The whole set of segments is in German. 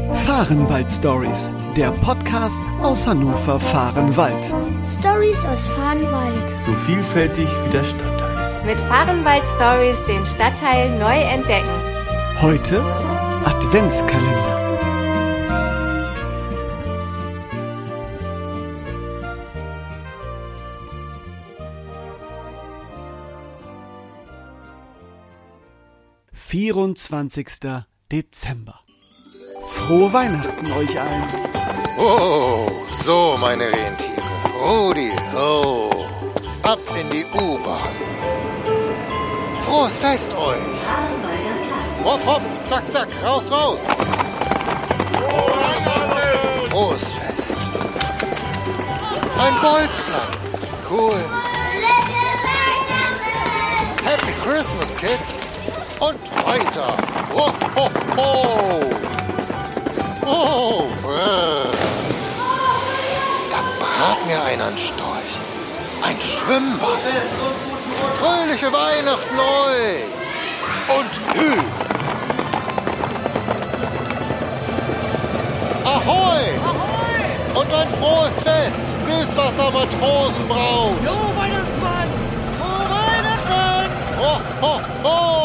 Fahrenwald-Stories, der Podcast aus Hannover-Fahrenwald. Stories aus Fahrenwald. So vielfältig wie der Stadtteil. Mit Fahrenwald-Stories den Stadtteil neu entdecken. Heute Adventskalender. »24. Dezember. Frohe Weihnachten euch allen. Oh, so meine Rentiere. Rudi, oh. Ab in die U-Bahn. Frohes Fest euch. Hopp, hopp, zack, zack, raus, raus. Frohes Fest. Ein Bolzplatz. Cool. Happy Christmas, Kids. Und weiter. Ho, ho, ho. Oh, da brat mir einer einen Storch. Ein Schwimmbad. Fröhliche Weihnachten euch. Und Hü. Ahoi. Und ein frohes Fest. Süßwasser-Matrosenbraut. Jo, Weihnachtsmann. Frohe Weihnachten. Ho, ho, ho.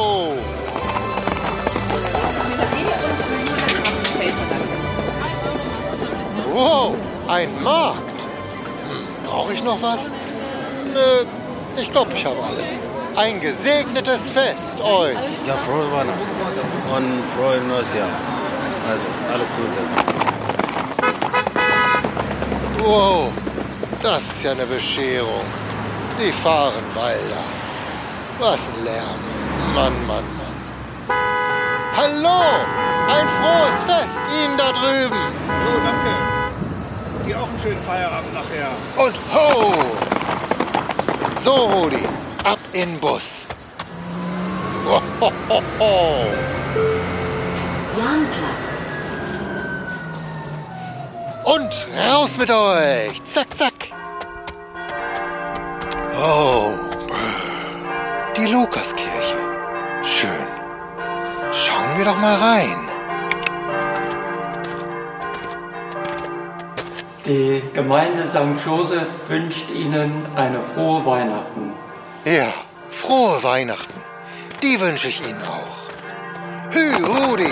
Wow, ein Markt. Brauche ich noch was? Nö, ich glaube, ich habe alles. Ein gesegnetes Fest euch. Ja, frohe Weihnachten und frohes neues Jahr. Also, alles Gute. Wow, das ist ja eine Bescherung. Die Fahrenwalder. Was ein Lärm. Mann, Mann, Mann. Hallo, ein frohes Fest Ihnen da drüben. Oh, danke. Dir auch einen schönen Feierabend nachher. Und ho! So, Rudi, ab in Bus. Ho, ho, ho, ho. Und raus mit euch. Zack, zack. Oh, die Lukaskirche. Schön. Schauen wir doch mal rein. Die Gemeinde St. Joseph wünscht Ihnen eine frohe Weihnachten. Ja, frohe Weihnachten. Die wünsche ich Ihnen auch. Hü, Rudi.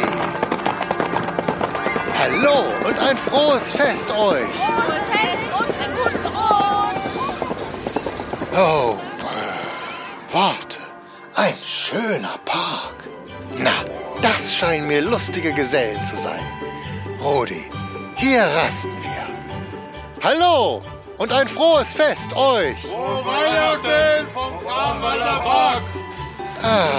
Hallo und ein frohes Fest euch. Frohes Fest und einen guten Rutsch. Oh, warte. Ein schöner Park. Na, das scheinen mir lustige Gesellen zu sein. Rudi, hier rasten wir. Hallo und ein frohes Fest euch. Frohe Weihnachten vom Fahrenwalder Park. Ah,